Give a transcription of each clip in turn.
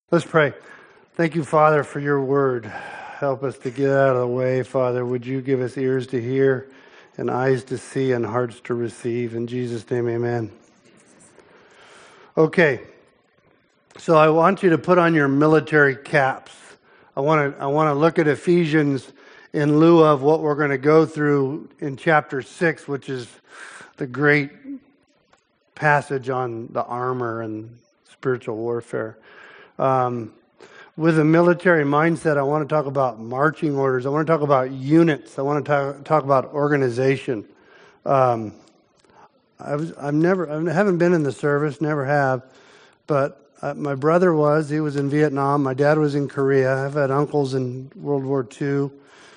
Let's pray. Thank you, Father, for your word. Help us to get out of the way, Father. Would you give us ears to hear and eyes to see and hearts to receive? In Jesus' name, amen. Okay, so I want you to put on your military caps. I want to look at Ephesians in lieu of what we're going to go through in chapter 6, which is the great passage on the armor and spiritual warfare. With a military mindset, I want to talk about marching orders. I want to talk about units. I want to talk about organization. I haven't been in the service, never have, but my brother was. He was in Vietnam. My dad was in Korea. I've had uncles in World War II.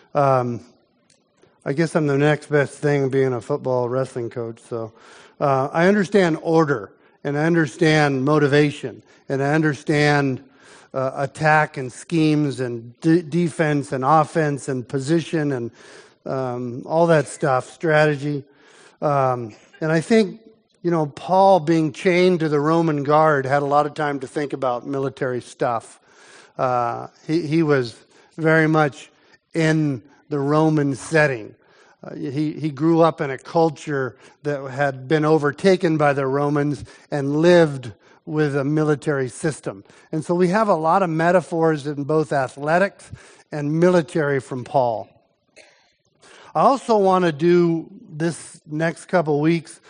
I guess I'm the next best thing being a football wrestling coach. So I understand order, and I understand motivation, and I understand attack and schemes and defense and offense and position and all that stuff, strategy. And I think, Paul being chained to the Roman guard had a lot of time to think about military stuff. He was very much in the Roman setting. He grew up in a culture that had been overtaken by the Romans and lived with a military system. And so we have a lot of metaphors in both athletics and military from Paul. I also want to do this next couple weeks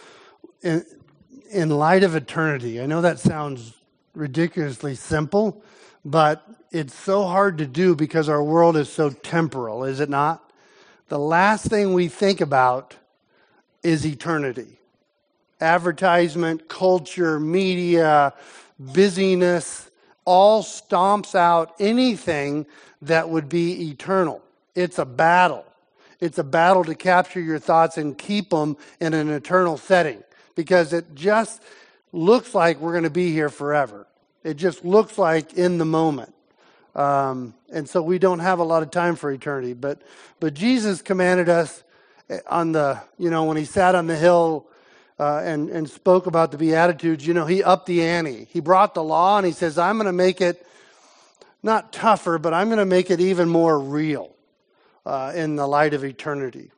in light of eternity. I know that sounds ridiculously simple, but it's so hard to do because our world is so temporal, is it not? The last thing we think about is eternity. Advertisement, culture, media, busyness, all stomps out anything that would be eternal. It's a battle. It's a battle to capture your thoughts and keep them in an eternal setting because it just looks like we're going to be here forever. It just looks like in the moment. And so we don't have a lot of time for eternity. But Jesus commanded us on when he sat on the hill and spoke about the Beatitudes, he upped the ante. He brought the law and he says, I'm going to make it not tougher, but I'm going to make it even more real in the light of eternity.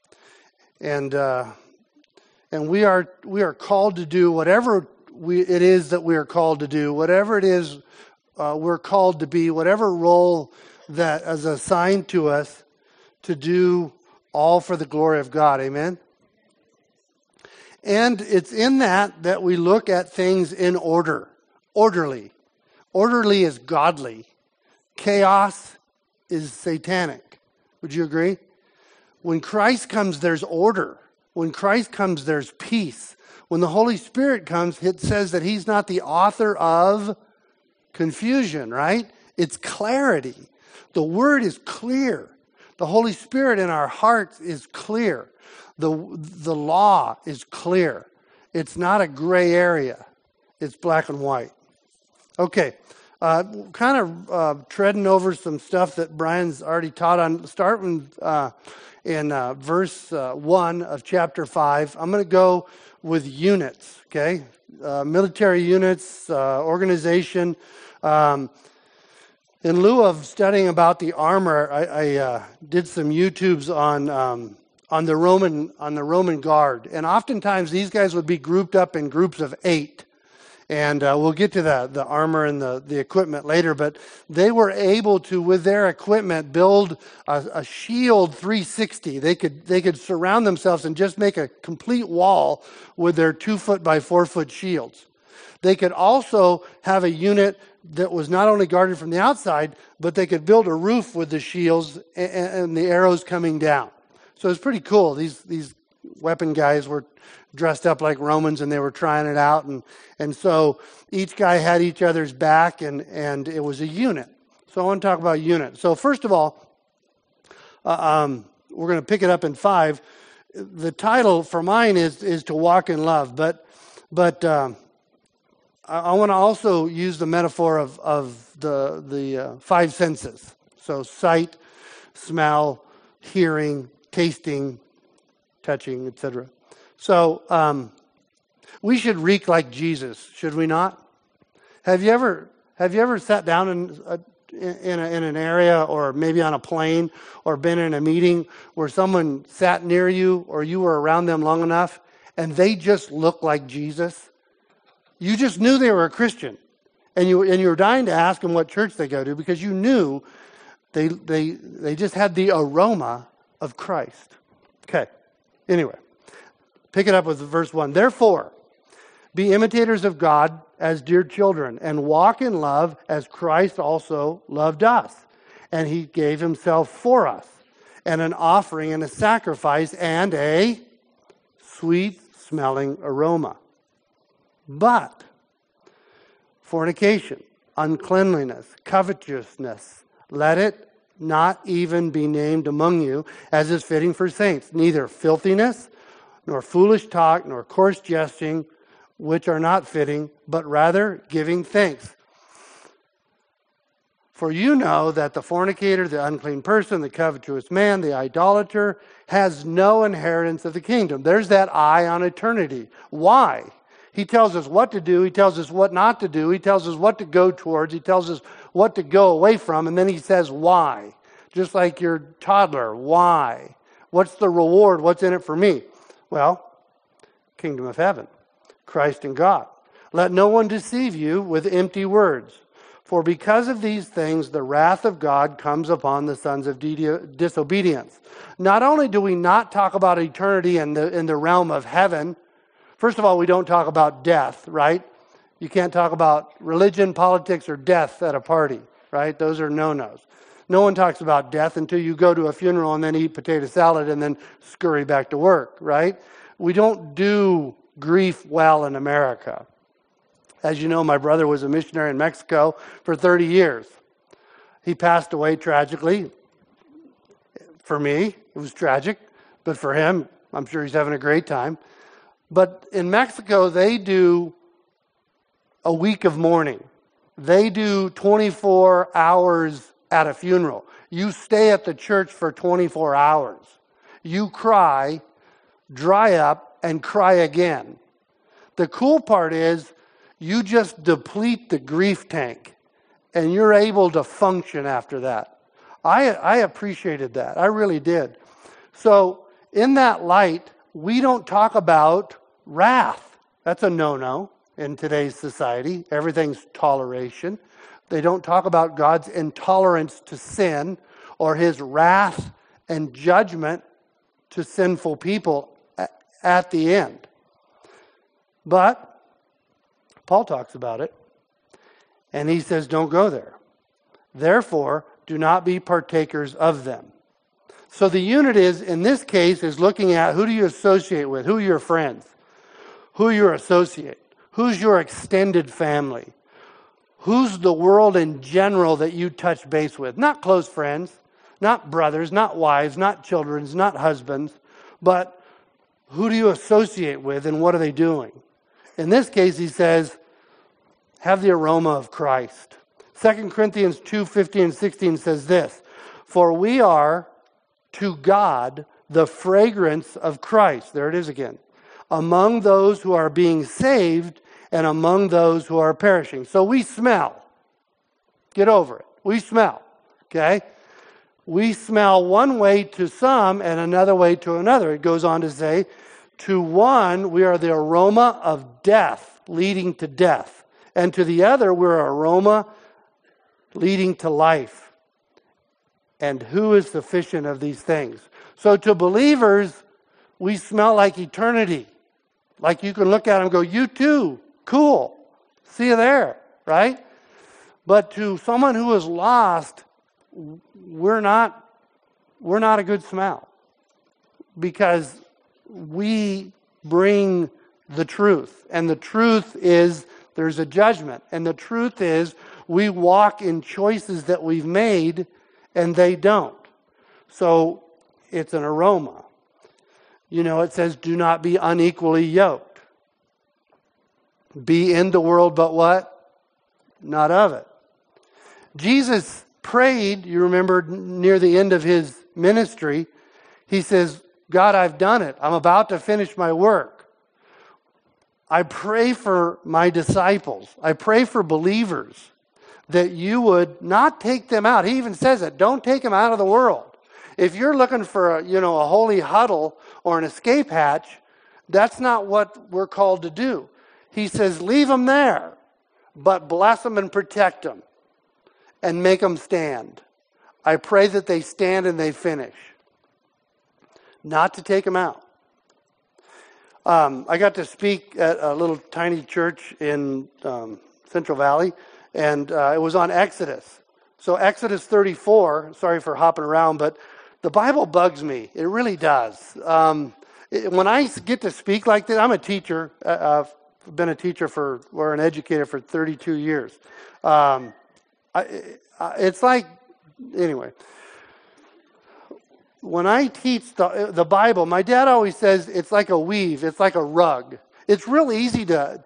And we are called to do whatever it is that we are called to do, whatever it is we're called to be, whatever role that is assigned to us to do all for the glory of God. Amen? And it's in that we look at things in order, orderly. Orderly is godly. Chaos is satanic. Would you agree? When Christ comes, there's order. When Christ comes, there's peace. When the Holy Spirit comes, it says that he's not the author of confusion, right? It's clarity. The word is clear. The Holy Spirit in our hearts is clear. The law is clear. It's not a gray area. It's black and white. Okay, kind of treading over some stuff that Brian's already taught on. Starting in verse 1 of chapter 5. I'm going to go with units, okay? Military units, organization. In lieu of studying about the armor, I did some YouTubes on the Roman guard, and oftentimes these guys would be grouped up in groups of 8, and we'll get to the armor and the equipment later. But they were able to, with their equipment, build a shield 360. They could surround themselves and just make a complete wall with their 2-foot by 4-foot shields. They could also have a unit that was not only guarded from the outside, but they could build a roof with the shields and the arrows coming down. So it's pretty cool. These weapon guys were dressed up like Romans and they were trying it out. And so each guy had each other's back and it was a unit. So I want to talk about units. So first of all, we're going to pick it up in 5. The title for mine is to walk in love. But I want to also use the metaphor of the 5 senses. So sight, smell, hearing, tasting, touching, etc. So we should reek like Jesus, should we not? Have you ever Have you ever sat down in an area or maybe on a plane or been in a meeting where someone sat near you or you were around them long enough and they just looked like Jesus? You just knew they were a Christian. And you were dying to ask them what church they go to because you knew they just had the aroma of Christ. Okay. Anyway, pick it up with verse 1. Therefore, be imitators of God as dear children, and walk in love as Christ also loved us. And he gave himself for us, and an offering and a sacrifice and a sweet-smelling aroma. But fornication, uncleanliness, covetousness, let it not even be named among you, as is fitting for saints. Neither filthiness, nor foolish talk, nor coarse jesting, which are not fitting, but rather giving thanks. For you know that the fornicator, the unclean person, the covetous man, the idolater, has no inheritance of the kingdom. There's that eye on eternity. Why? He tells us what to do. He tells us what not to do. He tells us what to go towards. He tells us what to go away from. And then he says why. Just like your toddler. Why? What's the reward? What's in it for me? Well, kingdom of heaven. Christ and God. Let no one deceive you with empty words. For because of these things, the wrath of God comes upon the sons of disobedience. Not only do we not talk about eternity in the realm of heaven, first of all, we don't talk about death, right? You can't talk about religion, politics, or death at a party, right? Those are no-nos. No one talks about death until you go to a funeral and then eat potato salad and then scurry back to work, right? We don't do grief well in America. As you know, my brother was a missionary in Mexico for 30 years. He passed away tragically. For me, it was tragic, but for him, I'm sure he's having a great time. But in Mexico, they do a week of mourning. They do 24 hours at a funeral. You stay at the church for 24 hours. You cry, dry up, and cry again. The cool part is you just deplete the grief tank and you're able to function after that. I appreciated that. I really did. So in that light, we don't talk about wrath. That's a no-no in today's society. Everything's toleration. They don't talk about God's intolerance to sin or his wrath and judgment to sinful people at the end. But Paul talks about it, and he says, don't go there. Therefore, do not be partakers of them. So the unit is, in this case, is looking at who do you associate with, who are your friends, who are your associate, who's your extended family, who's the world in general that you touch base with. Not close friends, not brothers, not wives, not children, not husbands, but who do you associate with and what are they doing? In this case, he says, have the aroma of Christ. 2 Corinthians 2:15 and 16 says this, for we are to God the fragrance of Christ. There it is again. Among those who are being saved and among those who are perishing. So we smell. Get over it. We smell. Okay? We smell one way to some and another way to another. It goes on to say, to one, we are the aroma of death, leading to death. And to the other, we're an aroma leading to life. And who is sufficient of these things? So to believers, we smell like eternity. Like you can look at them and go, you too, cool. See you there, right? But to someone who is lost, we're not a good smell. Because we bring the truth. And the truth is there's a judgment. And the truth is we walk in choices that we've made and they don't. So it's an aroma. You know, it says, do not be unequally yoked. Be in the world, but what? Not of it. Jesus prayed, you remember near the end of his ministry, he says, God, I've done it. I'm about to finish my work. I pray for my disciples. I pray for believers that you would not take them out. He even says it, don't take them out of the world. If you're looking for a holy huddle or an escape hatch, that's not what we're called to do. He says, leave them there, but bless them and protect them and make them stand. I pray that they stand and they finish. Not to take them out. I got to speak at a little tiny church in Central Valley, and it was on Exodus. So Exodus 34, sorry for hopping around, but the Bible bugs me. It really does. When I get to speak like this, I'm a teacher. I've been a teacher or an educator for 32 years. It's like, anyway. When I teach the Bible, my dad always says it's like a weave. It's like a rug. It's real easy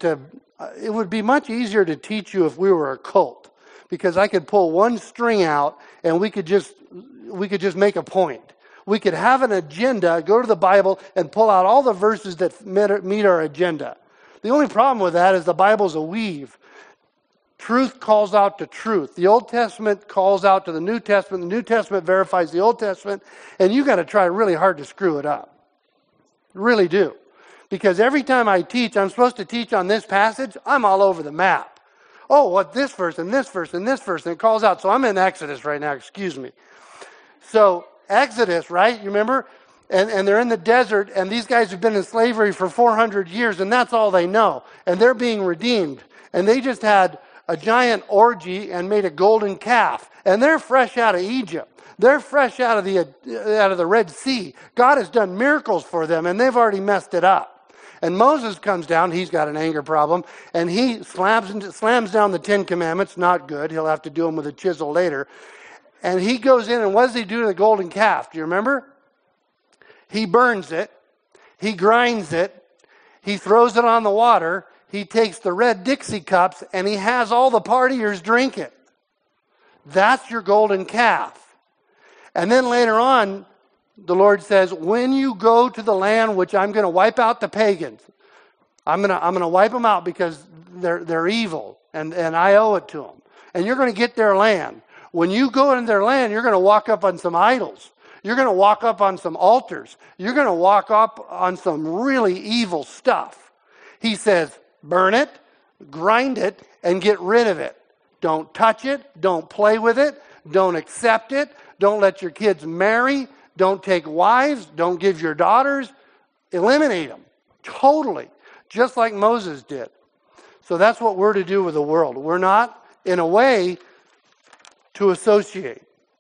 it would be much easier to teach you if we were a cult, because I could pull one string out and we could just make a point. We could have an agenda, go to the Bible, and pull out all the verses that meet our agenda. The only problem with that is the Bible's a weave. Truth calls out to truth. The Old Testament calls out to the New Testament. The New Testament verifies the Old Testament. And you got to try really hard to screw it up. Really do. Because every time I teach, I'm supposed to teach on this passage, I'm all over the map. Oh, what this verse and this verse and this verse, and it calls out. So I'm in Exodus right now, excuse me. So Exodus, right? You remember? And they're in the desert, and these guys have been in slavery for 400 years, and that's all they know. And they're being redeemed. And they just had a giant orgy and made a golden calf. And they're fresh out of Egypt. They're fresh out of the Red Sea. God has done miracles for them, and they've already messed it up. And Moses comes down. He's got an anger problem, and he slams down the 10 Commandments. Not good. He'll have to do them with a chisel later. And he goes in, and what does he do to the golden calf? Do you remember? He burns it. He grinds it. He throws it on the water. He takes the red Dixie cups and he has all the partiers drink it. That's your golden calf. And then later on, the Lord says, when you go to the land which I'm going to wipe out the pagans, I'm going to wipe them out because they're evil and I owe it to them. And you're going to get their land. When you go into their land, you're going to walk up on some idols. You're going to walk up on some altars. You're going to walk up on some really evil stuff. He says, burn it, grind it, and get rid of it. Don't touch it. Don't play with it. Don't accept it. Don't let your kids marry. Don't take wives. Don't give your daughters. Eliminate them. Totally. Just like Moses did. So that's what we're to do with the world. We're not, in a way, to associate.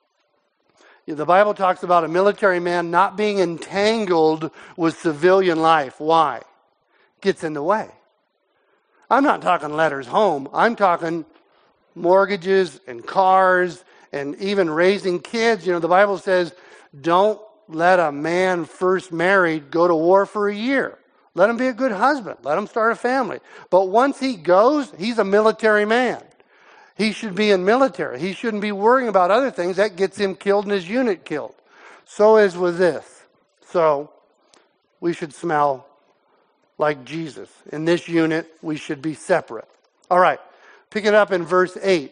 The Bible talks about a military man not being entangled with civilian life. Why? Gets in the way. I'm not talking letters home. I'm talking mortgages and cars and even raising kids. The Bible says, don't let a man first married go to war for a year. Let him be a good husband. Let him start a family. But once he goes, he's a military man. He should be in military. He shouldn't be worrying about other things. That gets him killed and his unit killed. So is with this. So we should smell like Jesus. In this unit, we should be separate. All right. Pick it up in verse 8.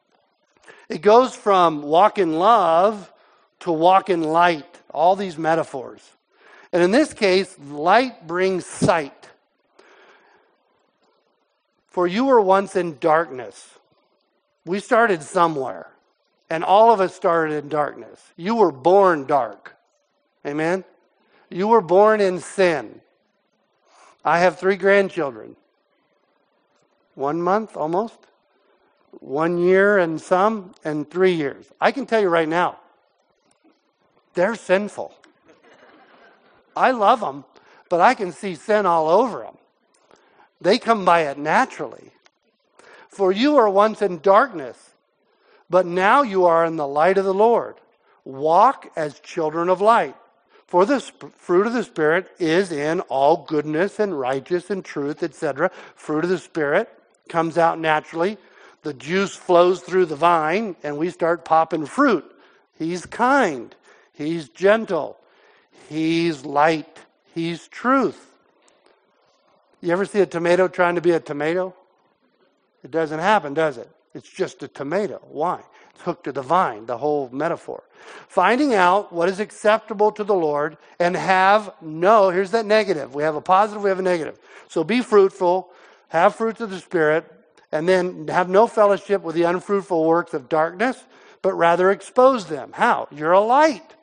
It goes from walk in love to walk in light. All these metaphors. And in this case, light brings sight. For you were once in darkness. We started somewhere. And all of us started in darkness. You were born dark. Amen? You were born in sin. I have 3 grandchildren. 1 month, almost. 1 year and some, and 3 years. I can tell you right now, they're sinful. I love them, but I can see sin all over them. They come by it naturally. For you were once in darkness, but now you are in the light of the Lord. Walk as children of light. For the fruit of the Spirit is in all goodness and righteousness and truth, etc. Fruit of the Spirit comes out naturally. The juice flows through the vine, and we start popping fruit. He's kind. He's gentle. He's light. He's truth. You ever see a tomato trying to be a tomato? It doesn't happen, does it? It's just a tomato. Why? It's hooked to the vine, the whole metaphor. Finding out what is acceptable to the Lord and here's that negative. We have a positive, we have a negative. So be fruitful, have fruits of the Spirit, and then have no fellowship with the unfruitful works of darkness, but rather expose them. How? You're a light.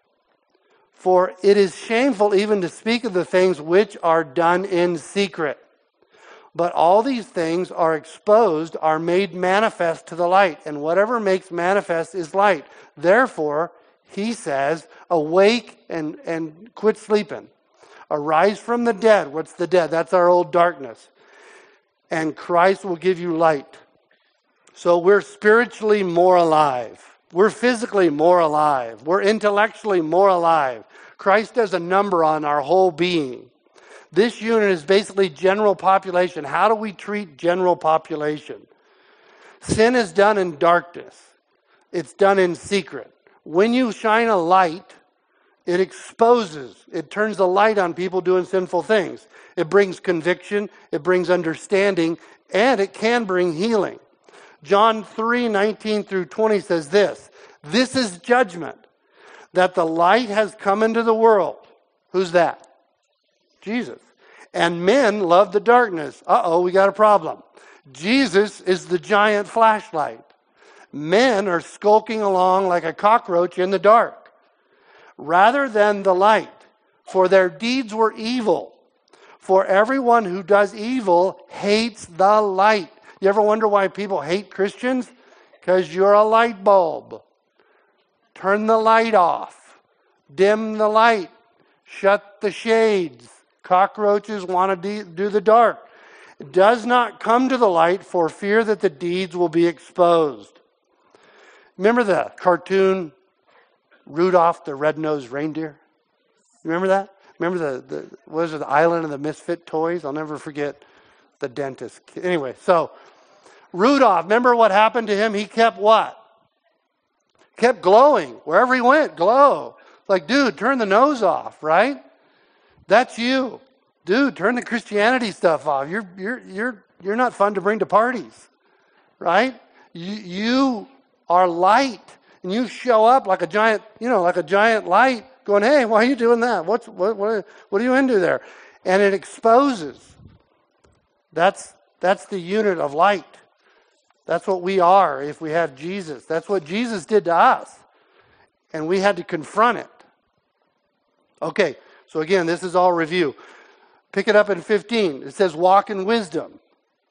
For it is shameful even to speak of the things which are done in secret. But all these things are exposed, are made manifest to the light. And whatever makes manifest is light. Therefore, he says, awake and quit sleeping. Arise from the dead. What's the dead? That's our old darkness. And Christ will give you light. So we're spiritually more alive. We're physically more alive. We're intellectually more alive. Christ does a number on our whole being. This unit is basically general population. How do we treat general population? Sin is done in darkness. It's done in secret. When you shine a light, it exposes, it turns the light on people doing sinful things. It brings conviction, it brings understanding, and it can bring healing. John 3:19 through 20 says this, this is judgment, that the light has come into the world. Who's that? Jesus. And men love the darkness. We got a problem. Jesus is the giant flashlight. Men are skulking along like a cockroach in the dark, rather than the light. For their deeds were evil. For everyone who does evil hates the light. You ever wonder why people hate Christians? Because you're a light bulb. Turn the light off. Dim the light. Shut the shades. Cockroaches want to do the dark. It does not come to the light for fear that the deeds will be exposed. Remember the cartoon Rudolph the Red-Nosed Reindeer? Remember that? Remember the Island of the Misfit Toys? I'll never forget the dentist. Anyway, so Rudolph, remember what happened to him? He kept what? Kept glowing. Wherever he went, glow. Like, dude, turn the nose off, right? That's you. Dude, turn the Christianity stuff off. You're not fun to bring to parties, right? You are light, and you show up like a giant light, going, "Hey, why are you doing that? What are you into there?" And it exposes. That's the unit of light. That's what we are if we have Jesus. That's what Jesus did to us, and we had to confront it. Okay, so again, this is all review. Pick it up in 15. It says, walk in wisdom.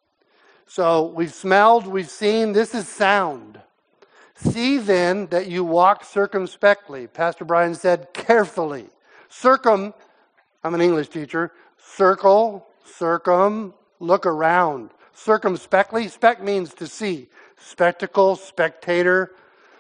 So we've smelled, we've seen, this is sound. See then that you walk circumspectly. Pastor Brian said, carefully. I'm an English teacher. Circle, look around. Circumspectly, spec means to see. Spectacle, spectator.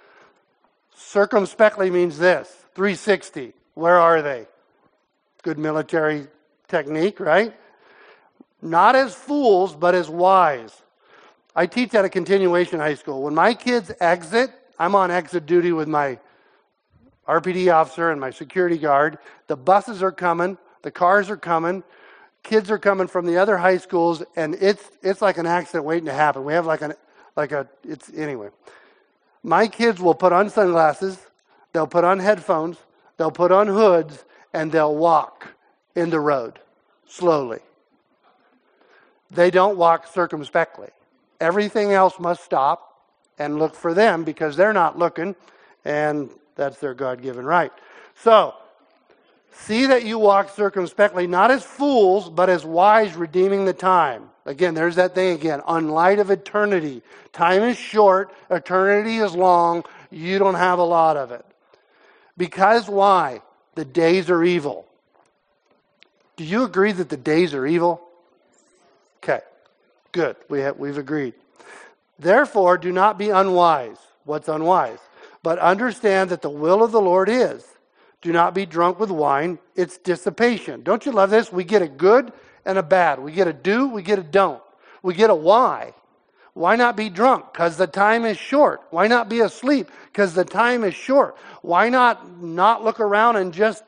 Circumspectly means this, 360. Where are they? Good military technique, right? Not as fools, but as wise. I teach at a continuation high school. When my kids exit, I'm on exit duty with my RPD officer and my security guard. The buses are coming, the cars are coming, kids are coming from the other high schools, and it's like an accident waiting to happen. We have anyway. My kids will put on sunglasses, they'll put on headphones, they'll put on hoods, and they'll walk in the road, slowly. They don't walk circumspectly. Everything else must stop and look for them because they're not looking, and that's their God-given right. So, see that you walk circumspectly, not as fools, but as wise, redeeming the time. Again, there's that thing again, on light of eternity. Time is short, eternity is long, you don't have a lot of it. Because why? The days are evil. Do you agree that the days are evil? Okay, good. We've agreed. Therefore, do not be unwise. What's unwise? But understand that the will of the Lord is. Do not be drunk with wine. It's dissipation. Don't you love this? We get a good and a bad. We get a do, we get a don't. We get a why. Why not be drunk? Because the time is short. Why not be asleep? Because the time is short. Why not look around and just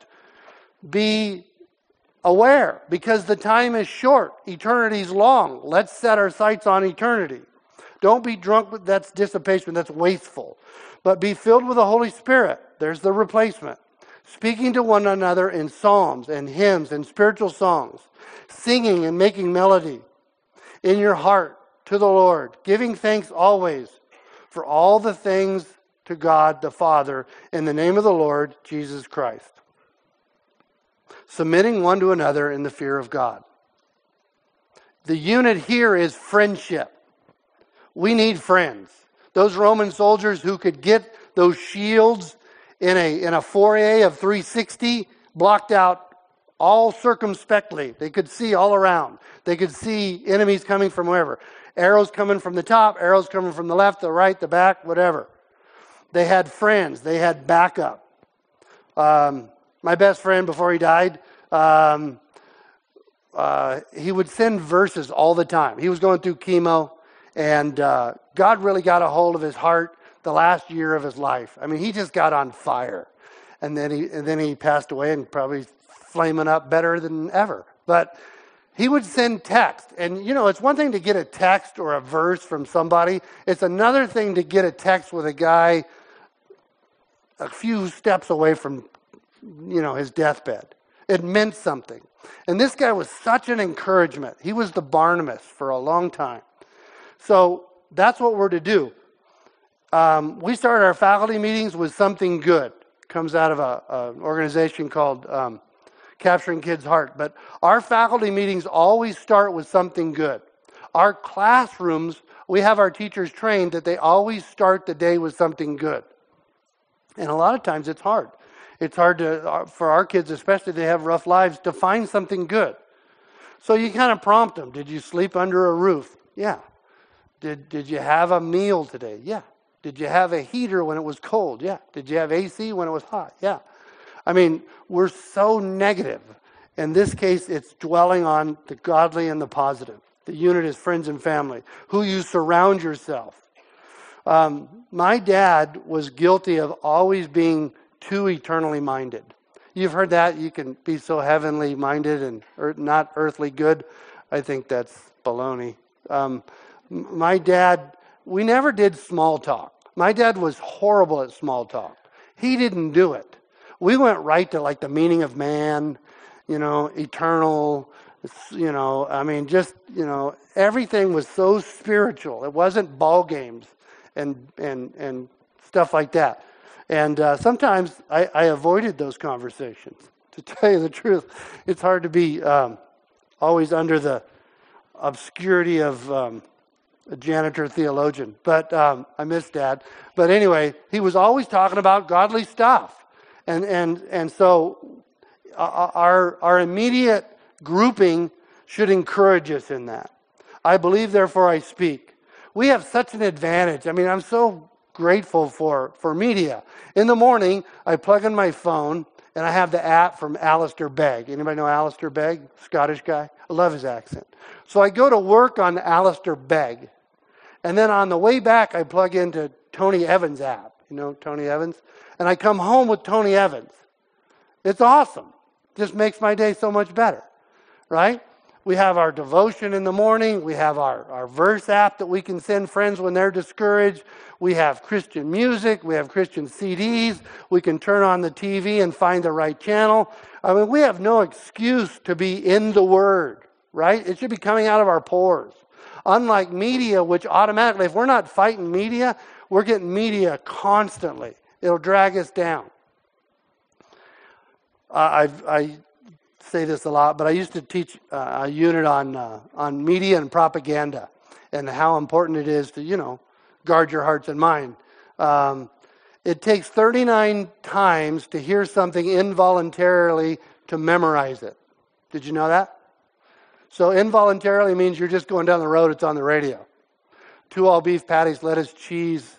be aware? Because the time is short. Eternity's long. Let's set our sights on eternity. Don't be drunk, but that's dissipation, that's wasteful. But be filled with the Holy Spirit. There's the replacement. Speaking to one another in psalms and hymns and spiritual songs, singing and making melody in your heart to the Lord, giving thanks always for all the things to God the Father in the name of the Lord Jesus Christ. Submitting one to another in the fear of God. The unit here is friendship. We need friends. Those Roman soldiers who could get those shields in a foray of 360 blocked out all circumspectly. They could see all around. They could see enemies coming from wherever. Arrows coming from the top, arrows coming from the left, the right, the back, whatever. They had friends. They had backup. My best friend, before he died, he would send verses all the time. He was going through chemo, and God really got a hold of his heart the last year of his life. I mean, he just got on fire. And then he passed away and probably flaming up better than ever. But he would send text. And, you know, it's one thing to get a text or a verse from somebody. It's another thing to get a text with a guy a few steps away from, you know, his deathbed. It meant something. And this guy was such an encouragement. He was the Barnabas for a long time. So that's what we're to do. We start our faculty meetings with something good. It comes out of an organization called Capturing Kids' Heart. But our faculty meetings always start with something good. Our classrooms, we have our teachers trained that they always start the day with something good. And a lot of times it's hard. It's hard for our kids, especially if they have rough lives, to find something good. So you kind of prompt them. Did you sleep under a roof? Yeah. Did you have a meal today? Yeah. Did you have a heater when it was cold? Yeah. Did you have AC when it was hot? Yeah. I mean, we're so negative. In this case, it's dwelling on the godly and the positive. The unit is friends and family. Who you surround yourself. My dad was guilty of always being too eternally minded. You've heard that. You can be so heavenly minded and not earthly good. I think that's baloney. My dad, we never did small talk. My dad was horrible at small talk. He didn't do it. We went right to like the meaning of man, you know, eternal, you know, I mean, just, you know, everything was so spiritual. It wasn't ball games and stuff like that. And sometimes I avoided those conversations. To tell you the truth, it's hard to be always under the obscurity of a janitor theologian. But I miss Dad. But anyway, he was always talking about godly stuff. And so our immediate grouping should encourage us in that. I believe, therefore I speak. We have such an advantage. I mean, I'm so grateful for media. In the morning, I plug in my phone, and I have the app from Alistair Begg. Anybody know Alistair Begg? Scottish guy? I love his accent. So I go to work on Alistair Begg, and then on the way back, I plug into Tony Evans' app. You know Tony Evans? And I come home with Tony Evans. It's awesome. Just makes my day so much better, right? We have our devotion in the morning. We have our verse app that we can send friends when they're discouraged. We have Christian music. We have Christian CDs. We can turn on the TV and find the right channel. I mean, we have no excuse to be in the Word, right? It should be coming out of our pores. Unlike media, which automatically, if we're not fighting media, we're getting media constantly. It'll drag us down. I say this a lot, but I used to teach a unit on media and propaganda and how important it is to, you know, guard your hearts and mind. It takes 39 times to hear something involuntarily to memorize it. Did you know that? So involuntarily means you're just going down the road, it's on the radio. 2 all beef patties, lettuce, cheese,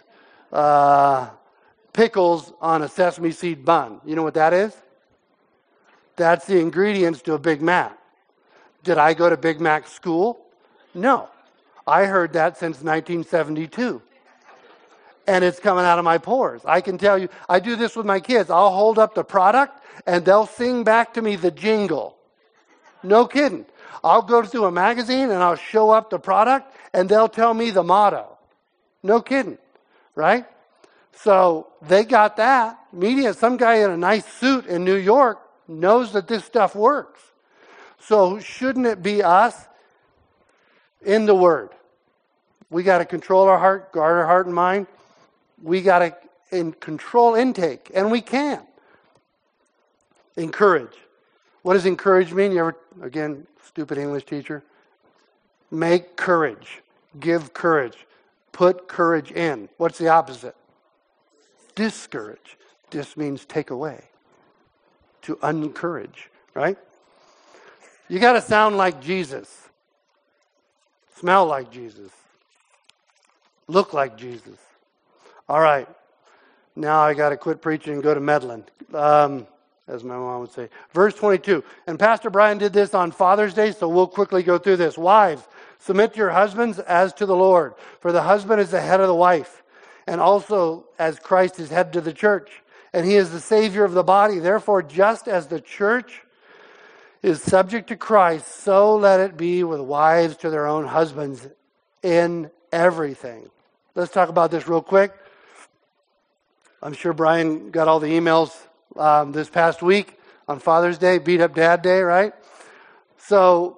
pickles on a sesame seed bun. You know what that is? That's the ingredients to a Big Mac. Did I go to Big Mac school? No. I heard that since 1972. And it's coming out of my pores. I can tell you, I do this with my kids. I'll hold up the product and they'll sing back to me the jingle. No kidding. I'll go through a magazine and I'll show up the product and they'll tell me the motto. No kidding, right? So they got that. Media, some guy in a nice suit in New York knows that this stuff works. So shouldn't it be us in the Word? We got to control our heart, guard our heart and mind. We got to control intake, and we can. Encourage. What does encourage mean? You ever, again, stupid English teacher? Make courage. Give courage. Put courage in. What's the opposite? Discourage. Dis means take away. To uncourage, right? You got to sound like Jesus. Smell like Jesus. Look like Jesus. All right. Now I got to quit preaching and go to meddling. As my mom would say. Verse 22. And Pastor Brian did this on Father's Day, so we'll quickly go through this. Wives, submit to your husbands as to the Lord. For the husband is the head of the wife, and also as Christ is head to the church. And he is the Savior of the body. Therefore, just as the church is subject to Christ, so let it be with wives to their own husbands in everything. Let's talk about this real quick. I'm sure Brian got all the emails this past week on Father's Day, Beat Up Dad Day, right? So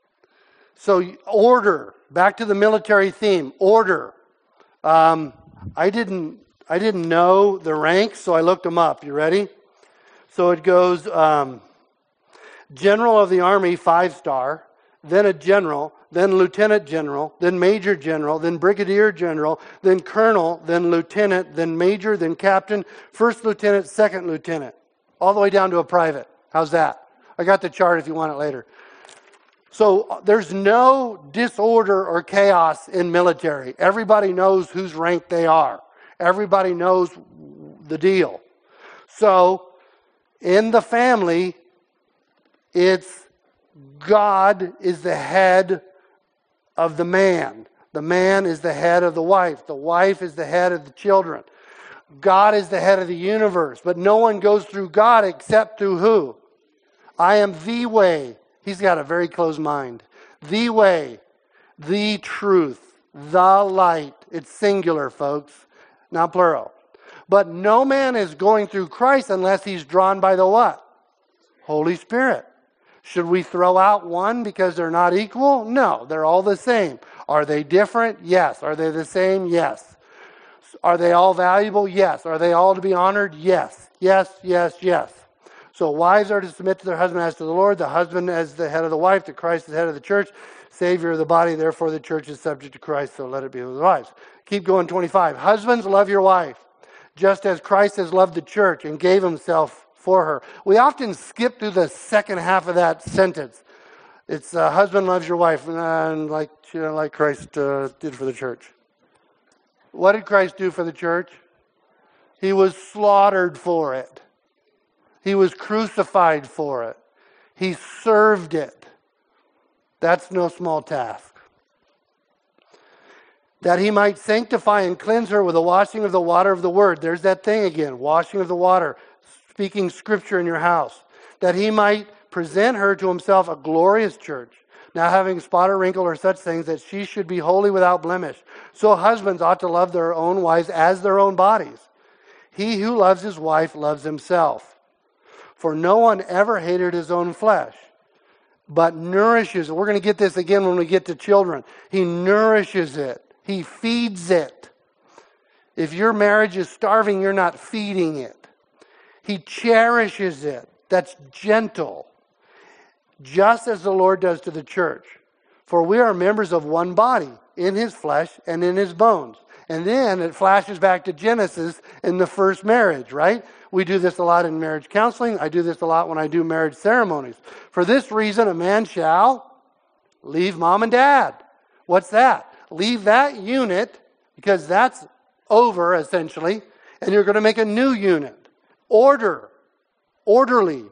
order. Back to the military theme. Order. I didn't know the ranks, so I looked them up. You ready? So it goes General of the Army, 5-star, then a general, then lieutenant general, then major general, then brigadier general, then colonel, then lieutenant, then major, then captain, first lieutenant, second lieutenant, all the way down to a private. How's that? I got the chart if you want it later. So there's no disorder or chaos in military. Everybody knows whose rank they are. Everybody knows the deal. So in the family, it's God is the head of the man. The man is the head of the wife. The wife is the head of the children. God is the head of the universe. But no one goes through God except through who? I am the way. He's got a very closed mind. The way, the truth, the light. It's singular, folks, not plural. But no man is going through Christ unless he's drawn by the what? Holy Spirit. Should we throw out one because they're not equal? No, they're all the same. Are they different? Yes. Are they the same? Yes. Are they all valuable? Yes. Are they all to be honored? Yes. Yes, yes, yes. So wives are to submit to their husband as to the Lord, the husband as the head of the wife, to Christ as the head of the church, Savior of the body. Therefore the church is subject to Christ, so let it be with the wives. Keep going, 25. Husbands, love your wife, just as Christ has loved the church and gave himself for her. We often skip through the second half of that sentence. It's husband loves your wife, and like Christ did for the church. What did Christ do for the church? He was slaughtered for it. He was crucified for it. He served it. That's no small task. That he might sanctify and cleanse her with the washing of the water of the word. There's that thing again, washing of the water. Speaking scripture in your house, that he might present her to himself a glorious church, not having spot or wrinkle or such things, that she should be holy without blemish. So husbands ought to love their own wives as their own bodies. He who loves his wife loves himself. For no one ever hated his own flesh, but nourishes it. We're going to get this again when we get to children. He nourishes it. He feeds it. If your marriage is starving, you're not feeding it. He cherishes it. That's gentle. Just as the Lord does to the church. For we are members of one body, in his flesh and in his bones. And then it flashes back to Genesis in the first marriage, right? We do this a lot in marriage counseling. I do this a lot when I do marriage ceremonies. For this reason, a man shall leave mom and dad. What's that? Leave that unit, because that's over, essentially, and you're going to make a new unit. Orderly,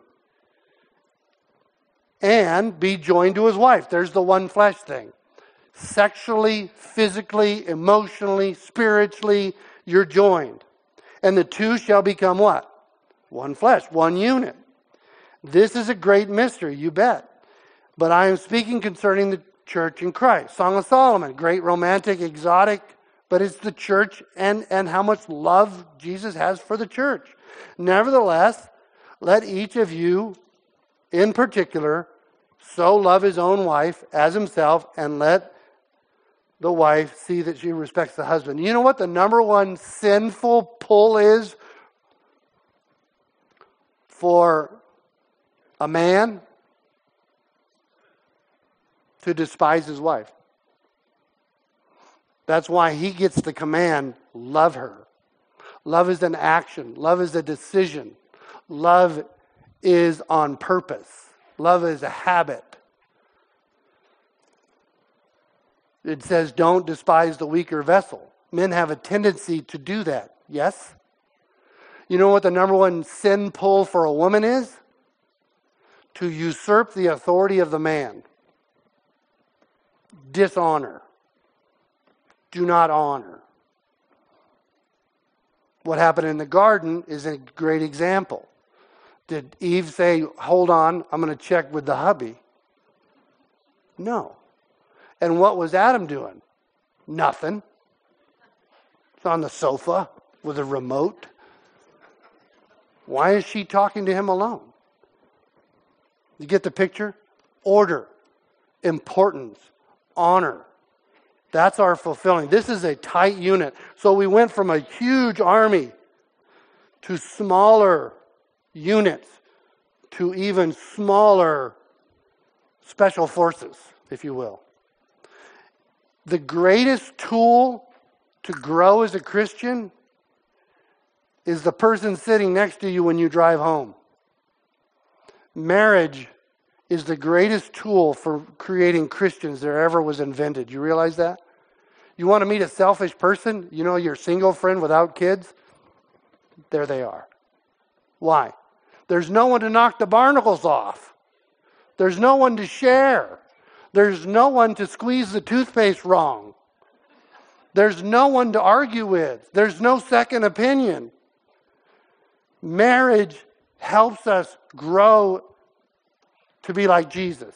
and be joined to his wife. There's the one flesh thing. Sexually, physically, emotionally, spiritually, you're joined. And the two shall become what? One flesh, one unit. This is a great mystery, you bet. But I am speaking concerning the church in Christ. Song of Solomon, great romantic, exotic but it's the church and how much love Jesus has for the church. Nevertheless, let each of you in particular so love his own wife as himself, and let the wife see that she respects the husband. You know what the number one sinful pull is for a man? To despise his wife. That's why he gets the command, love her. Love is an action. Love is a decision. Love is on purpose. Love is a habit. It says, don't despise the weaker vessel. Men have a tendency to do that. Yes? You know what the number one sin pull for a woman is? To usurp the authority of the man. Dishonor. Do not honor. What happened in the garden is a great example. Did Eve say, hold on, I'm going to check with the hubby? No. And what was Adam doing? Nothing. He's on the sofa with a remote. Why is she talking to him alone? You get the picture? Order, importance, honor. That's our fulfilling. This is a tight unit. So we went from a huge army to smaller units to even smaller special forces, if you will. The greatest tool to grow as a Christian is the person sitting next to you when you drive home. Marriage is the greatest tool for creating Christians there ever was invented. You realize that? You want to meet a selfish person? You know, your single friend without kids? There they are. Why? There's no one to knock the barnacles off. There's no one to share. There's no one to squeeze the toothpaste wrong. There's no one to argue with. There's no second opinion. Marriage helps us grow to be like Jesus.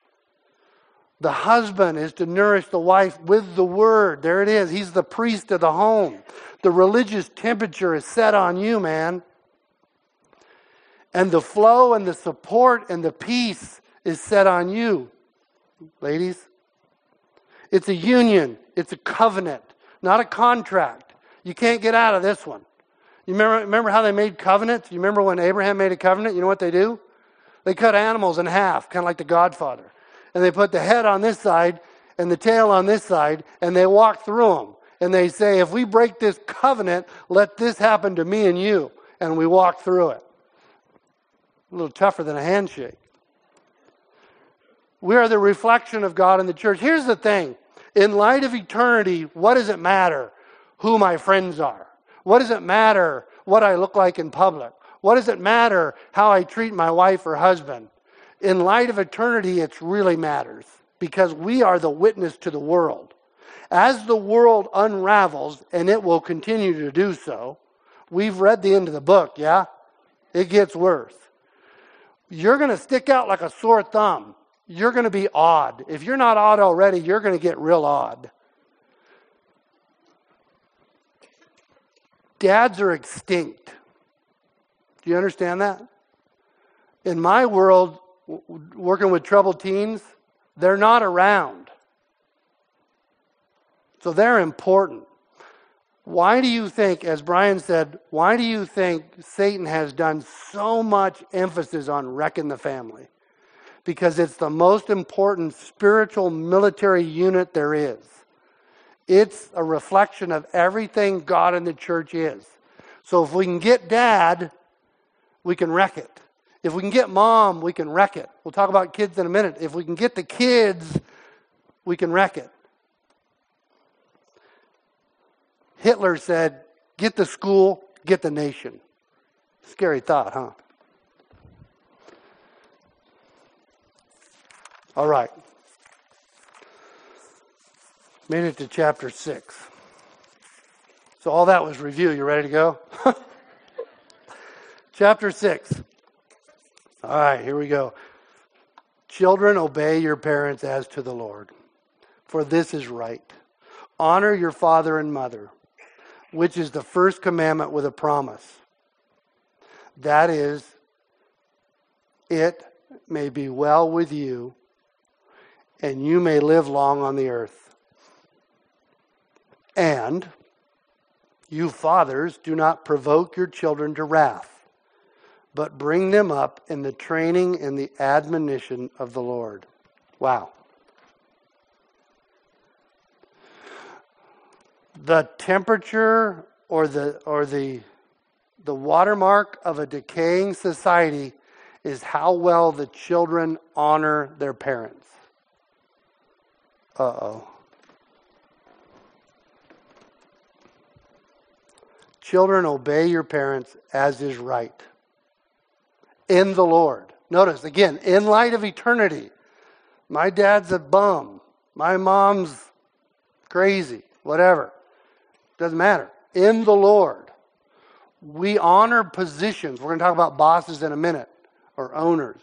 The husband is to nourish the wife with the word. There it is. He's the priest of the home. The religious temperature is set on you, man. And the flow and the support and the peace is set on you, ladies. It's a union. It's a covenant, not a contract. You can't get out of this one. You remember how they made covenants? You remember when Abraham made a covenant? You know what they do? They cut animals in half, kind of like the Godfather. And they put the head on this side and the tail on this side, and they walk through them. And they say, if we break this covenant, let this happen to me and you. And we walk through it. A little tougher than a handshake. We are the reflection of God in the church. Here's the thing. In light of eternity, what does it matter who my friends are? What does it matter what I look like in public? What does it matter how I treat my wife or husband? In light of eternity, it really matters because we are the witness to the world. As the world unravels, and it will continue to do so, we've read the end of the book, yeah? It gets worse. You're going to stick out like a sore thumb. You're going to be odd. If you're not odd already, you're going to get real odd. Dads are extinct. Do you understand that? In my world, working with troubled teens, they're not around. So they're important. Why do you think, as Brian said, why do you think Satan has done so much emphasis on wrecking the family? Because it's the most important spiritual military unit there is. It's a reflection of everything God and the church is. So if we can get dad, we can wreck it. If we can get mom, we can wreck it. We'll talk about kids in a minute. If we can get the kids, we can wreck it. Hitler said, get the school, get the nation. Scary thought, huh? All right. Made it to chapter 6. So all that was review. You ready to go? Chapter 6. All right, here we go. Children, obey your parents as to the Lord, for this is right. Honor your father and mother, which is the first commandment with a promise. That is, it may be well with you, and you may live long on the earth. And you fathers, do not provoke your children to wrath, but bring them up in the training and the admonition of the Lord. Wow. The temperature or the watermark of a decaying society is how well the children honor their parents. Uh-oh. Children, obey your parents as is right. In the Lord. Notice, again, in light of eternity. My dad's a bum. My mom's crazy. Whatever. Doesn't matter. In the Lord. We honor positions. We're going to talk about bosses in a minute. Or owners.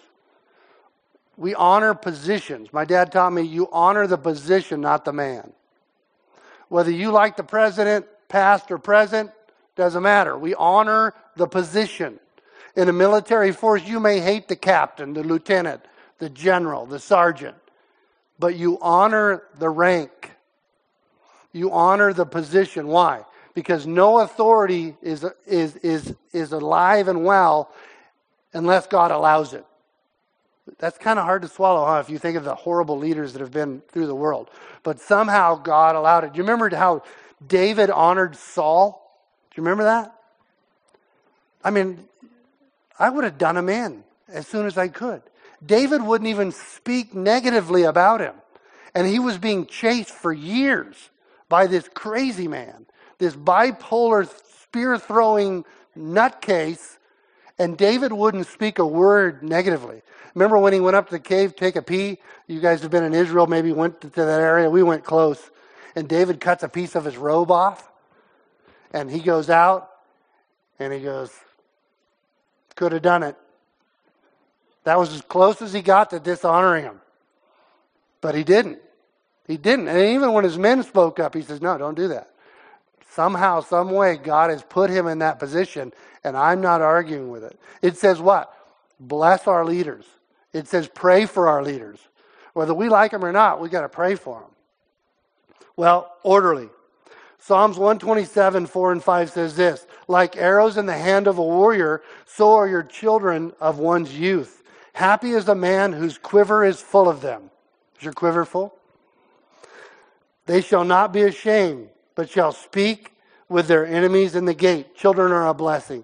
We honor positions. My dad taught me you honor the position, not the man. Whether you like the president, past or present, doesn't matter. We honor the position. In a military force, you may hate the captain, the lieutenant, the general, the sergeant. But you honor the rank. You honor the position. Why? Because no authority is alive and well unless God allows it. That's kind of hard to swallow, huh? If you think of the horrible leaders that have been through the world. But somehow God allowed it. Do you remember how David honored Saul? Do you remember that? I mean, I would have done him in as soon as I could. David wouldn't even speak negatively about him. And he was being chased for years by this crazy man, this bipolar, spear-throwing nutcase, and David wouldn't speak a word negatively. Remember when he went up to the cave to take a pee? You guys have been in Israel, maybe went to that area. We went close. And David cuts a piece of his robe off. And he goes out, and he goes, could have done it. That was as close as he got to dishonoring him. But he didn't. He didn't. And even when his men spoke up, he says, no, don't do that. Somehow, some way, God has put him in that position, and I'm not arguing with it. It says what? Bless our leaders. It says pray for our leaders. Whether we like them or not, we got to pray for them. Well, orderly. Psalms 127, 4 and 5 says this, like arrows in the hand of a warrior, so are your children of one's youth. Happy is the man whose quiver is full of them. Is your quiver full? They shall not be ashamed, but shall speak with their enemies in the gate. Children are a blessing.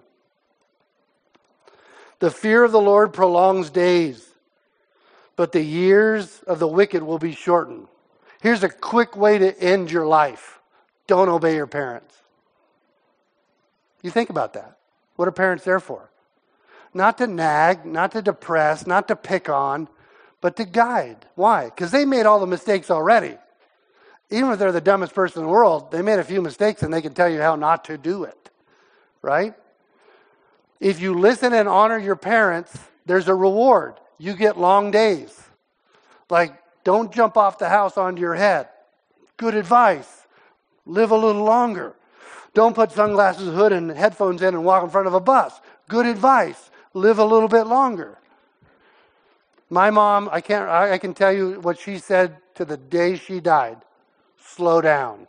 The fear of the Lord prolongs days, but the years of the wicked will be shortened. Here's a quick way to end your life. Don't obey your parents. You think about that. What are parents there for? Not to nag, not to depress, not to pick on, but to guide. Why? Because they made all the mistakes already. Even if they're the dumbest person in the world, they made a few mistakes and they can tell you how not to do it. Right? If you listen and honor your parents, there's a reward. You get long days. Like, don't jump off the house onto your head. Good advice. Live a little longer. Don't put sunglasses, hood, and headphones in and walk in front of a bus. Good advice. Live a little bit longer. My mom, I can tell you what she said to the day she died. Slow down.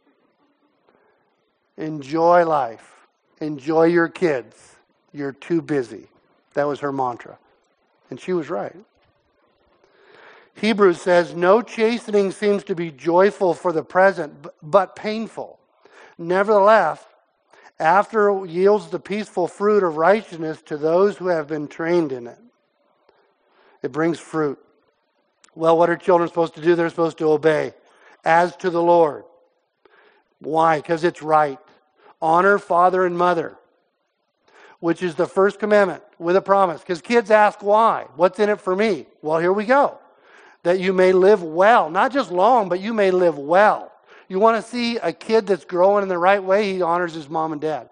Enjoy life. Enjoy your kids. You're too busy. That was her mantra. And she was right. Hebrews says, no chastening seems to be joyful for the present, but painful. Nevertheless, after it yields the peaceful fruit of righteousness to those who have been trained in it. It brings fruit. Well, what are children supposed to do? They're supposed to obey. As to the Lord. Why? Because it's right. Honor father and mother, which is the first commandment with a promise. Because kids ask why. What's in it for me? Well, here we go. That you may live well. Not just long, but you may live well. You want to see a kid that's growing in the right way, he honors his mom and dad.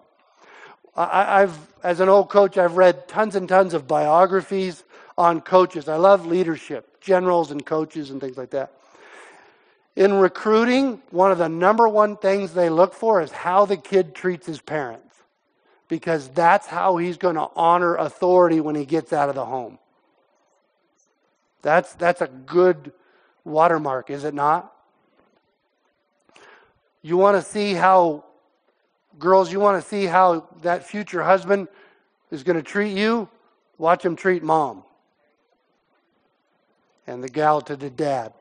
As an old coach, I've read tons and tons of biographies on coaches. I love leadership, generals and coaches and things like that. In recruiting, one of the number one things they look for is how the kid treats his parents, because that's how he's going to honor authority when he gets out of the home. That's a good watermark, is it not? You want to see how, girls, you want to see how that future husband is going to treat you? Watch him treat mom. And the gal to the dad.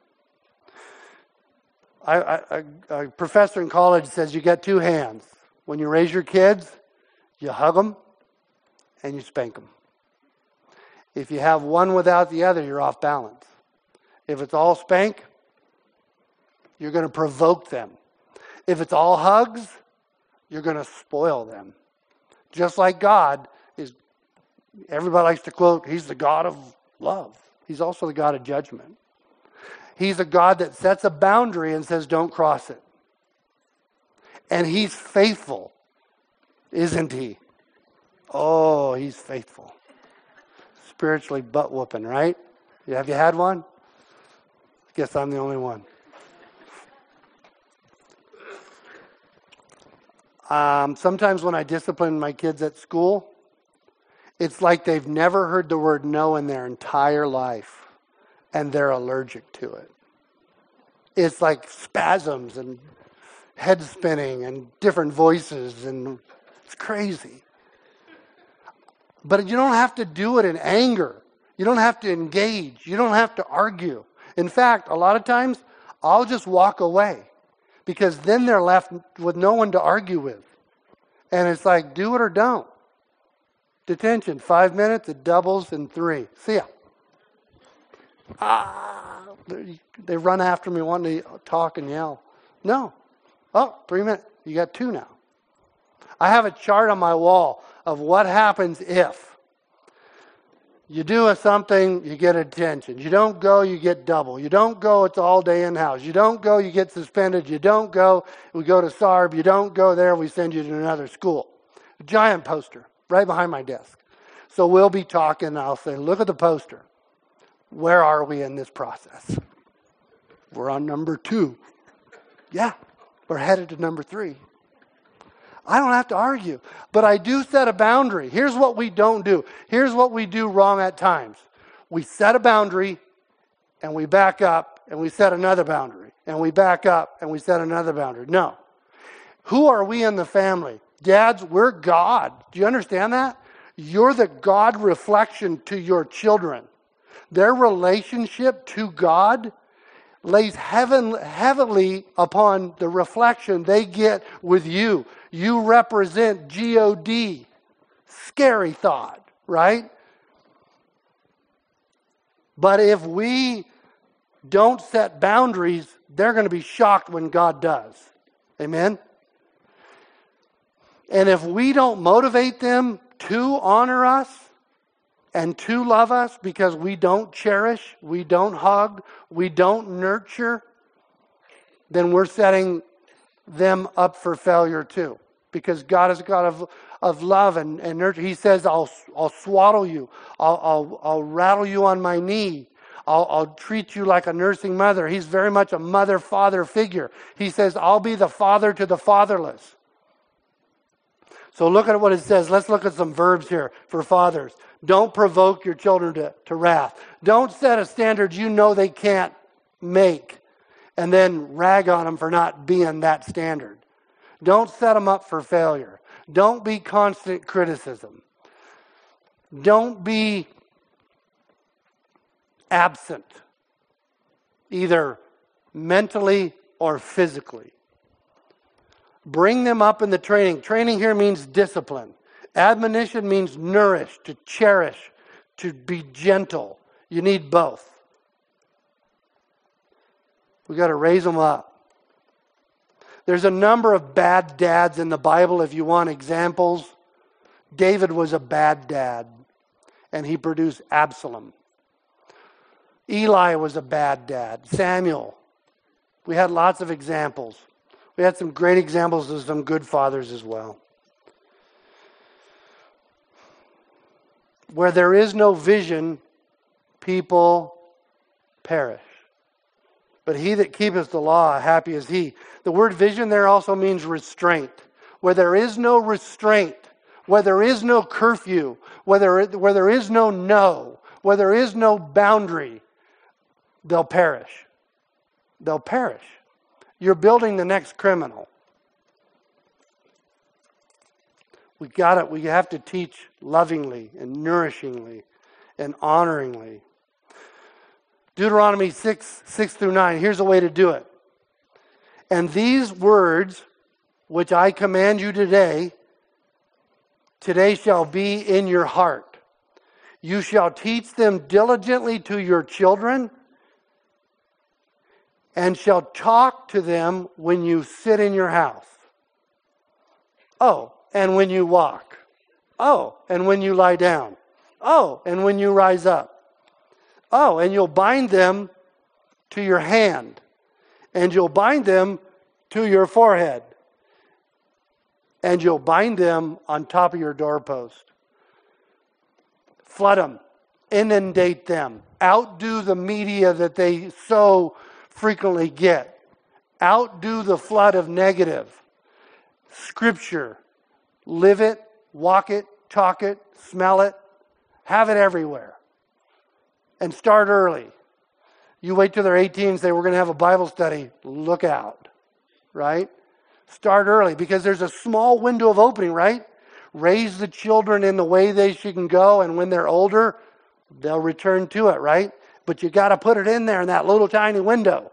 A professor in college says you got two hands. When you raise your kids, you hug them and you spank them. If you have one without the other, you're off balance. If it's all spank, you're going to provoke them. If it's all hugs, you're going to spoil them. Just like God is, everybody likes to quote, He's the God of love. He's also the God of judgment. He's a God that sets a boundary and says, don't cross it. And He's faithful, isn't He? Oh, He's faithful. Spiritually butt whooping, right? Have you had one? I guess I'm the only one. Sometimes when I discipline my kids at school, it's like they've never heard the word no in their entire life. And they're allergic to it. It's like spasms and head spinning and different voices, and it's crazy. But you don't have to do it in anger. You don't have to engage. You don't have to argue. In fact, a lot of times, I'll just walk away, because then they're left with no one to argue with. And it's like, do it or don't. Detention, 5 minutes, it doubles in 3. See ya. They run after me wanting to talk and yell. No. Oh, 3 minutes. You got 2 now. I have a chart on my wall of what happens if you do something, you get a detention. You don't go, you get double. You don't go, it's all day in-house. You don't go, you get suspended. You don't go, we go to SARB. You don't go there, we send you to another school. A giant poster right behind my desk. So we'll be talking, and I'll say, look at the poster. Where are we in this process? We're on number 2. Yeah, we're headed to number 3. I don't have to argue, but I do set a boundary. Here's what we don't do. Here's what we do wrong at times. We set a boundary, and we back up, and we set another boundary, and we back up, and we set another boundary. No. Who are we in the family? Dads, we're God. Do you understand that? You're the God reflection to your children. Their relationship to God lays heavily upon the reflection they get with you. You represent God. Scary thought, right? But if we don't set boundaries, they're going to be shocked when God does. Amen? And if we don't motivate them to honor us, and to love us, because we don't cherish, we don't hug, we don't nurture, then we're setting them up for failure too. Because God is a God of love and nurture. He says, I'll swaddle you. I'll rattle you on my knee. I'll treat you like a nursing mother. He's very much a mother-father figure. He says, I'll be the father to the fatherless. So look at what it says. Let's look at some verbs here for fathers. Don't provoke your children to wrath. Don't set a standard you know they can't make and then rag on them for not being that standard. Don't set them up for failure. Don't be constant criticism. Don't be absent, either mentally or physically. Bring them up in the training. Training here means discipline. Admonition means nourish, to cherish, to be gentle. You need both. We got to raise them up. There's a number of bad dads in the Bible if you want examples. David was a bad dad, and he produced Absalom. Eli was a bad dad. Samuel. We had lots of examples. We had some great examples of some good fathers as well. Where there is no vision, people perish. But he that keepeth the law, happy is he. The word vision there also means restraint. Where there is no restraint, where there is no curfew, where there is no, where there is no boundary, they'll perish. They'll perish. You're building the next criminal. We have to teach lovingly and nourishingly and honoringly. Deuteronomy 6:6-9. Here's a way to do it. And these words, which I command you today shall be in your heart. You shall teach them diligently to your children, and shall talk to them when you sit in your house. Oh, and when you walk. Oh, and when you lie down. Oh, and when you rise up. Oh, and you'll bind them to your hand, and you'll bind them to your forehead, and you'll bind them on top of your doorpost. Flood them, inundate them, outdo the media that they so frequently get, outdo the flood of negative. Scripture, live it, walk it, talk it, smell it, have it everywhere. And start early. You wait till they're 18 and say, we're going to have a Bible study. Look out. Right? Start early because there's a small window of opening, right? Raise the children in the way they should go, and when they're older, they'll return to it, right? But you got to put it in there in that little tiny window.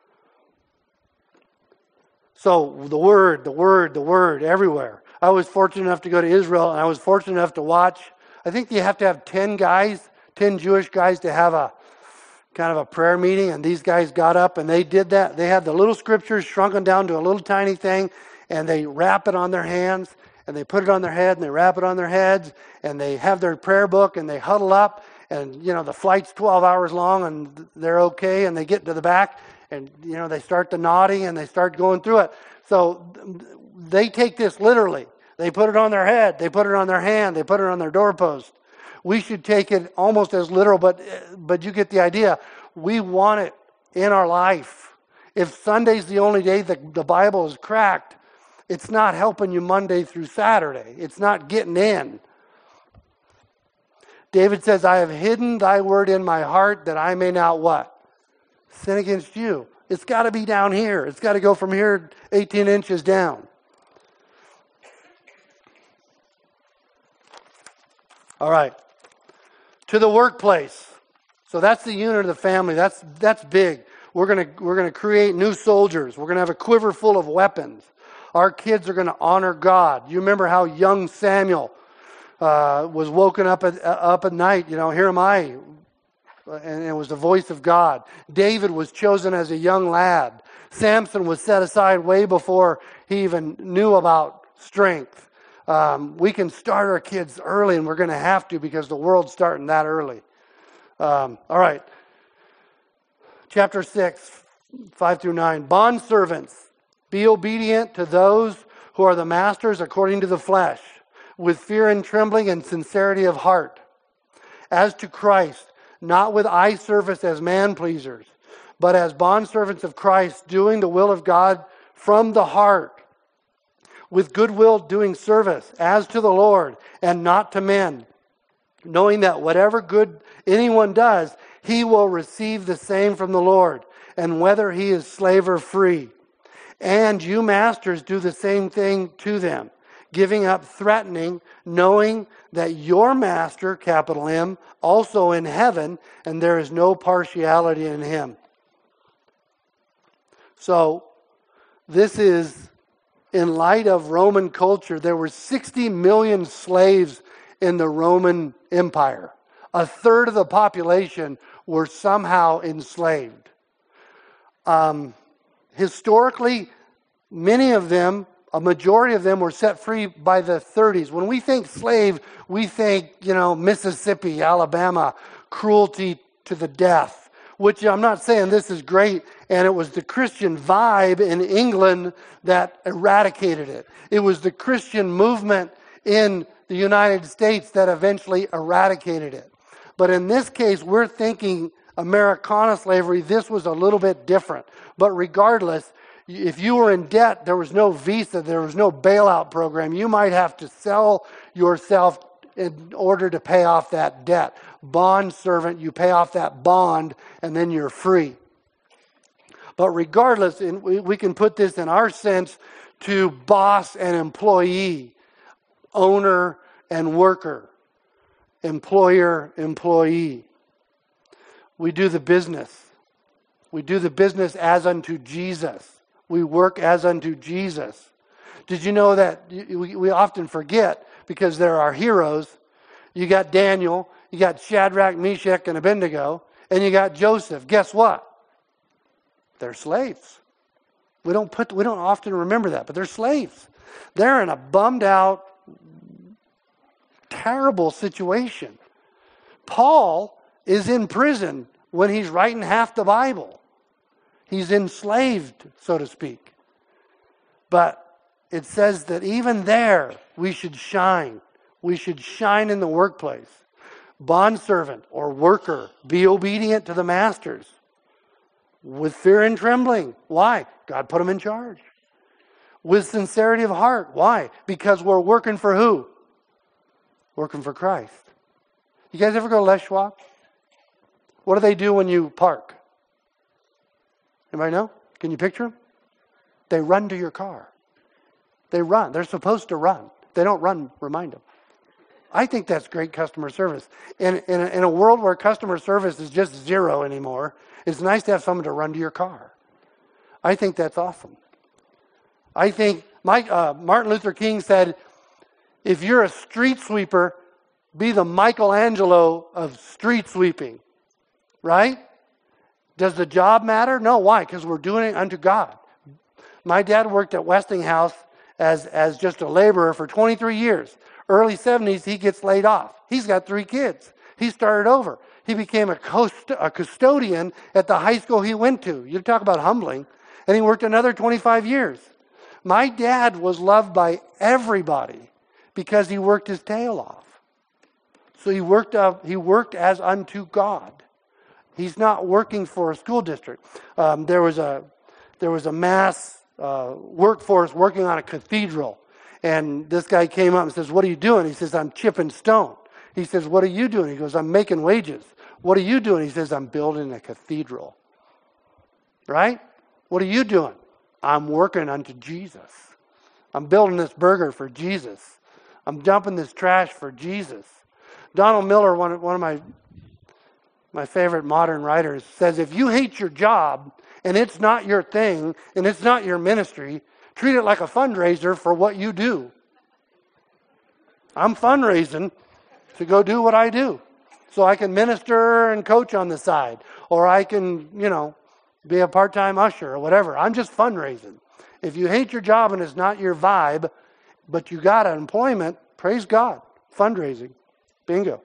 So the word everywhere. I was fortunate enough to go to Israel, and I was fortunate enough to watch. I think you have to have 10 Jewish guys to have a kind of a prayer meeting, and these guys got up and they did that. They had the little scriptures shrunken down to a little tiny thing, and they wrap it on their hands, and they put it on their head, and they wrap it on their heads, and they have their prayer book, and they huddle up, and the flight's 12 hours long, and they're okay, and they get to the back, and they start the nodding, and they start going through it. So they take this literally. They put it on their head, they put it on their hand, they put it on their doorpost. We should take it almost as literal, but you get the idea. We want it in our life. If Sunday's the only day that the Bible is cracked, it's not helping you Monday through Saturday. It's not getting in. David says, I have hidden thy word in my heart that I may not what? Sin against you. It's got to be down here. It's got to go from here 18 inches down. All right. To the workplace. So that's the unit of the family. That's big. We're gonna create new soldiers. We're gonna have a quiver full of weapons. Our kids are gonna honor God. You remember how young Samuel was woken up at night. Here am I, and it was the voice of God. David was chosen as a young lad. Samson was set aside way before he even knew about strength. We can start our kids early, and we're going to have to because the world's starting that early. All right. Chapter 6, 5-9. Bondservants, be obedient to those who are the masters according to the flesh, with fear and trembling and sincerity of heart. As to Christ, not with eye service as man-pleasers, but as bondservants of Christ, doing the will of God from the heart, with goodwill doing service, as to the Lord, and not to men, knowing that whatever good anyone does, he will receive the same from the Lord, and whether he is slave or free. And you masters do the same thing to them, giving up threatening, knowing that your master, capital M, also in heaven, and there is no partiality in him. So, this is in light of Roman culture. There were 60 million slaves in the Roman Empire. A third of the population were somehow enslaved. Historically, many of them, a majority of them, were set free by the 30s. When we think slave, we think, Mississippi, Alabama, cruelty to the death, which I'm not saying this is great, and it was the Christian vibe in England that eradicated it. It was the Christian movement in the United States that eventually eradicated it. But in this case, we're thinking Americana slavery, this was a little bit different. But regardless, if you were in debt, there was no visa, there was no bailout program. You might have to sell yourself in order to pay off that debt. Bond servant, you pay off that bond, and then you're free. But regardless, we can put this in our sense to boss and employee, owner and worker, employer, employee. We do the business. We do the business as unto Jesus. We work as unto Jesus. Did you know that we often forget, because they're our heroes? You got Daniel, you got Shadrach, Meshach, and Abednego, and you got Joseph. Guess what? They're slaves. We don't often remember that, but they're slaves. They're in a bummed out, terrible situation. Paul is in prison when he's writing half the Bible. He's enslaved, so to speak. But it says that even there we should shine. We should shine in the workplace. Bondservant or worker, be obedient to the masters with fear and trembling. Why? God put them in charge. With sincerity of heart. Why? Because we're working for who? Working for Christ. You guys ever go to Les Schwab? What do they do when you park? Anybody know? Can you picture them? They run to your car. They run. They're supposed to run. If they don't run, remind them. I think that's great customer service. In a world where customer service is just zero anymore, it's nice to have someone to run to your car. I think that's awesome. I think Martin Luther King said, if you're a street sweeper, be the Michelangelo of street sweeping. Right? Does the job matter? No. Why? Because we're doing it unto God. My dad worked at Westinghouse as just a laborer for 23 years. Early 70s, he gets laid off. He's got 3 kids. He started over. He became a custodian at the high school he went to. You talk about humbling. And he worked another 25 years. My dad was loved by everybody because he worked his tail off. So he worked as unto God. He's not working for a school district. There was a mass workforce working on a cathedral. And this guy came up and says, what are you doing? He says, I'm chipping stone. He says, what are you doing? He goes, I'm making wages. What are you doing? He says, I'm building a cathedral. Right? What are you doing? I'm working unto Jesus. I'm building this burger for Jesus. I'm dumping this trash for Jesus. Donald Miller, one of my favorite modern writers, says, if you hate your job and it's not your thing and it's not your ministry, treat it like a fundraiser for what you do. I'm fundraising to go do what I do. So I can minister and coach on the side. Or I can, be a part-time usher or whatever. I'm just fundraising. If you hate your job and it's not your vibe, but you got an employment, praise God. Fundraising. Bingo.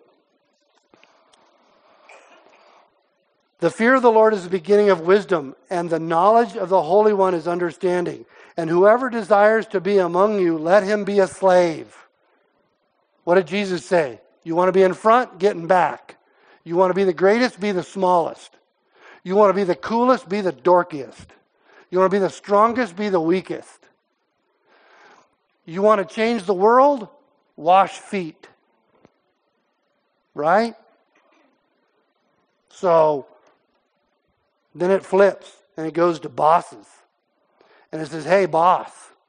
The fear of the Lord is the beginning of wisdom, and the knowledge of the Holy One is understanding. And whoever desires to be among you, let him be a slave. What did Jesus say? You want to be in front? Get in back. You want to be the greatest? Be the smallest. You want to be the coolest? Be the dorkiest. You want to be the strongest? Be the weakest. You want to change the world? Wash feet. Right? So, then it flips and it goes to bosses. And it says, hey, boss.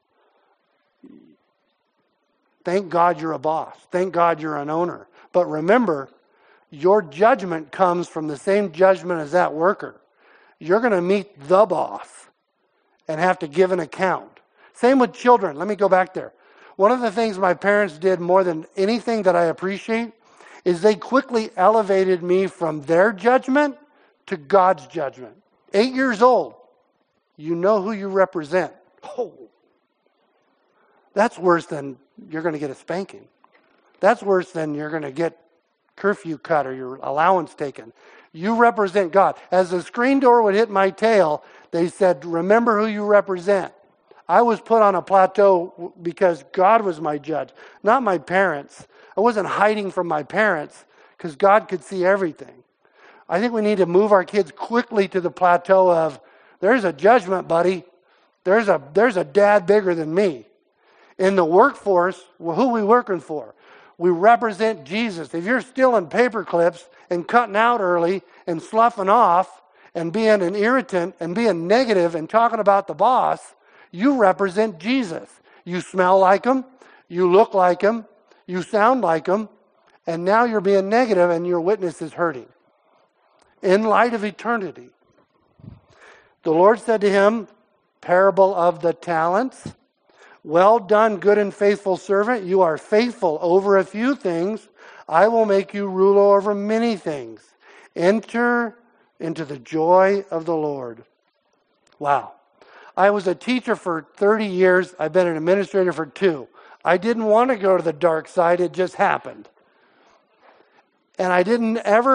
Thank God you're a boss. Thank God you're an owner. But remember, your judgment comes from the same judgment as that worker. You're going to meet the boss and have to give an account. Same with children. Let me go back there. One of the things my parents did more than anything that I appreciate is they quickly elevated me from their judgment to God's judgment. 8 years old, you know who you represent. Oh, that's worse than you're going to get a spanking. That's worse than you're going to get curfew cut or your allowance taken. You represent God. As the screen door would hit my tail, they said, remember who you represent. I was put on a plateau because God was my judge, not my parents. I wasn't hiding from my parents because God could see everything. I think we need to move our kids quickly to the plateau of, there's a judgment, buddy. There's a dad bigger than me. In the workforce, well, who are we working for? We represent Jesus. If you're stealing paper clips and cutting out early and sloughing off and being an irritant and being negative and talking about the boss, you represent Jesus. You smell like him, you look like him, you sound like him, and now you're being negative and your witness is hurting. In light of eternity, the Lord said to him, parable of the talents, well done, good and faithful servant. You are faithful over a few things. I will make you ruler over many things. Enter into the joy of the Lord. Wow. I was a teacher for 30 years. I've been an administrator for 2. I didn't want to go to the dark side. It just happened. And I didn't have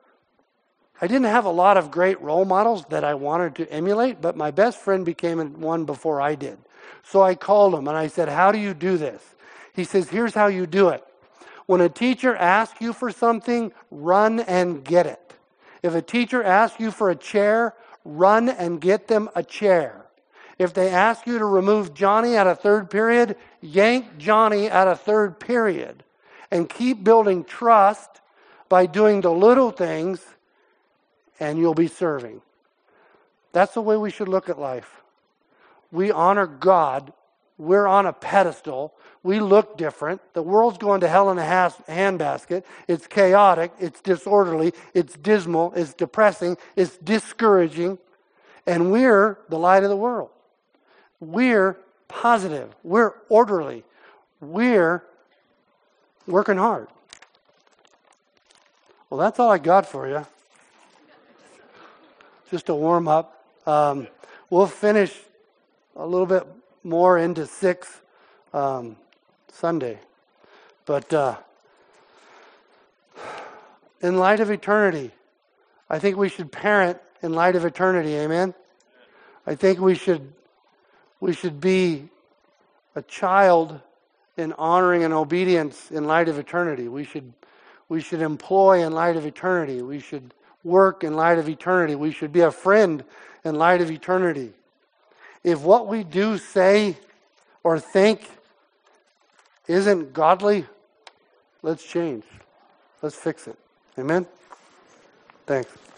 a lot of great role models that I wanted to emulate, but my best friend became one before I did. So I called him and I said, how do you do this? He says, here's how you do it. When a teacher asks you for something, run and get it. If a teacher asks you for a chair, run and get them a chair. If they ask you to remove Johnny out of third period, yank Johnny out of third period. And keep building trust by doing the little things, and you'll be serving. That's the way we should look at life. We honor God. We're on a pedestal. We look different. The world's going to hell in a handbasket. It's chaotic. It's disorderly. It's dismal. It's depressing. It's discouraging. And we're the light of the world. We're positive. We're orderly. We're working hard. Well, that's all I got for you. Just a warm up. We'll finish a little bit more into 6 Sunday. But in light of eternity, I think we should parent in light of eternity. Amen? I think we should be a child in honoring and obedience in light of eternity. We should employ in light of eternity. We should work in light of eternity. We should be a friend in light of eternity. If what we do, say, or think isn't godly, let's change. Let's fix it. Amen? Thanks.